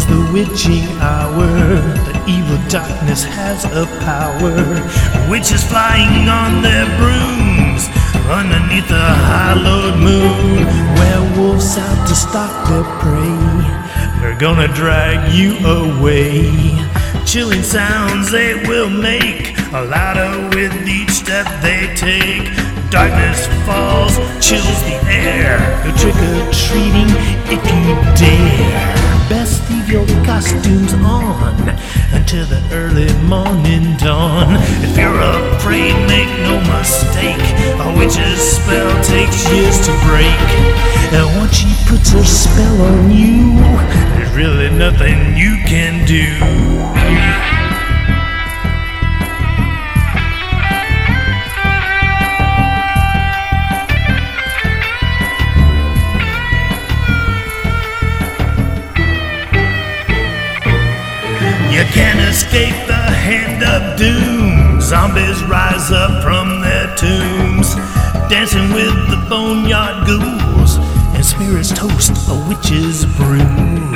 begins the witching hour. The evil darkness has a power. Witches flying on their brooms underneath the hallowed moon. Werewolves out to stalk their prey. They're gonna drag you away. Chilling sounds they will make, louder with each step they take. Darkness falls, chills the air. Go trick-or-treating if you dare. Best leave your costumes on until the early morning dawn. If you're afraid, make no mistake, a witch's spell takes years to break. And once she puts her spell on you, there's really nothing you can do. You can't escape the hand of doom. Zombies rise up from their tombs, dancing with the boneyard ghouls, and spirits toast a witch's brew.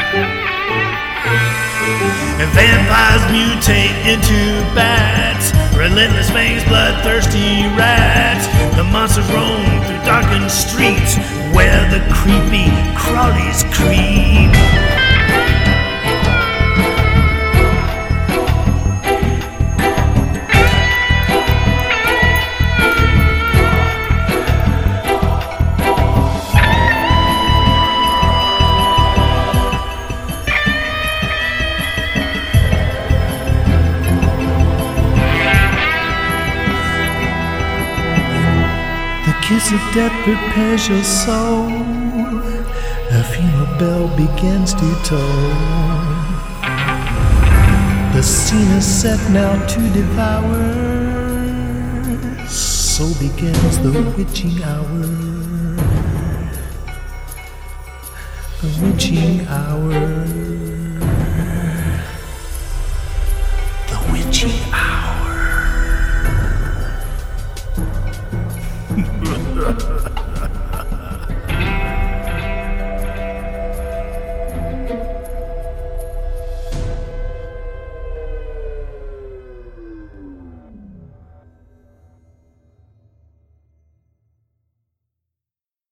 And vampires mutate into bats, relentless fangs, bloodthirsty rats. The monsters roam through darkened streets where the creepy crawlies creep. The kiss of death prepares your soul. A funeral bell begins to toll. The scene is set now to devour. So begins the witching hour. The witching hour.